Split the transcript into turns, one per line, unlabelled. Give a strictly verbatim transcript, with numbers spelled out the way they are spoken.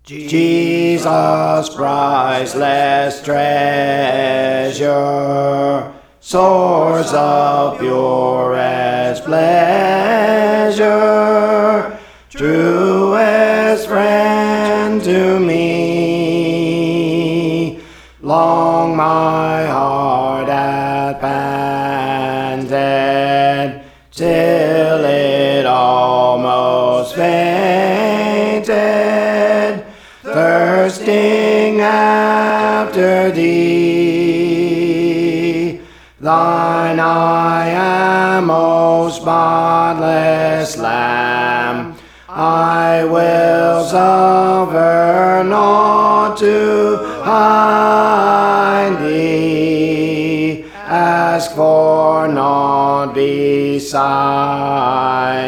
Jesus, priceless treasure, source of purest pleasure, truest friend to me. Long my heart hath panted, till it almost fainted, thirsting after thee. Thine I am, O spotless Lamb, I will suffer naught to hide thee, ask for naught beside